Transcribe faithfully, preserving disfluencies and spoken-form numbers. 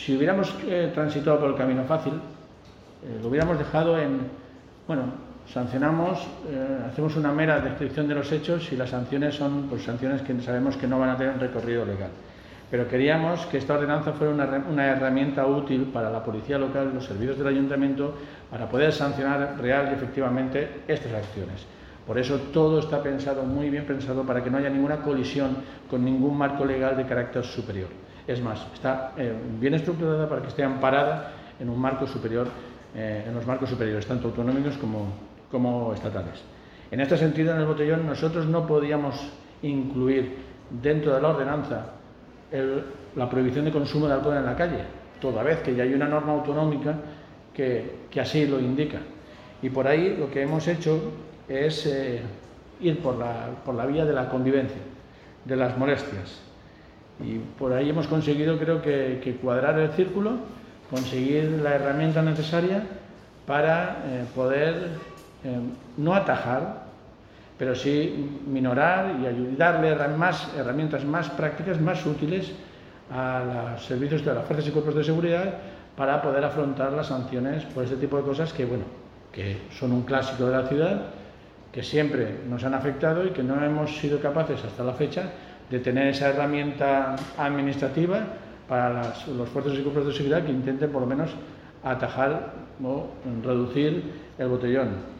si hubiéramos eh, transitado por el camino fácil, eh, lo hubiéramos dejado en, bueno, sancionamos, eh, hacemos una mera descripción de los hechos y las sanciones son pues, sanciones que sabemos que no van a tener un recorrido legal. Pero queríamos que esta ordenanza fuera una, una herramienta útil para la policía local, los servicios del ayuntamiento, para poder sancionar real y efectivamente estas acciones. Por eso todo está pensado, muy bien pensado, para que no haya ninguna colisión con ningún marco legal de carácter superior. Es más, está eh, bien estructurada para que esté amparada en un marco superior, eh, en los marcos superiores, tanto autonómicos como, como estatales. En este sentido, en el botellón, nosotros no podíamos incluir dentro de la ordenanza el, la prohibición de consumo de alcohol en la calle, toda vez que ya hay una norma autonómica que, que así lo indica. Y por ahí lo que hemos hecho es eh, ir por la, por la vía de la convivencia, de las molestias. Y por ahí hemos conseguido, creo que, que cuadrar el círculo, conseguir la herramienta necesaria para eh, poder eh, no atajar, pero sí minorar y ayudarle a más herramientas más prácticas, más útiles a los servicios de las fuerzas y cuerpos de seguridad para poder afrontar las sanciones por este tipo de cosas que, bueno, que son un clásico de la ciudad, que siempre nos han afectado y que no hemos sido capaces hasta la fecha de tener esa herramienta administrativa para las, los fuerzas y cuerpos de seguridad que intenten por lo menos atajar o reducir el botellón.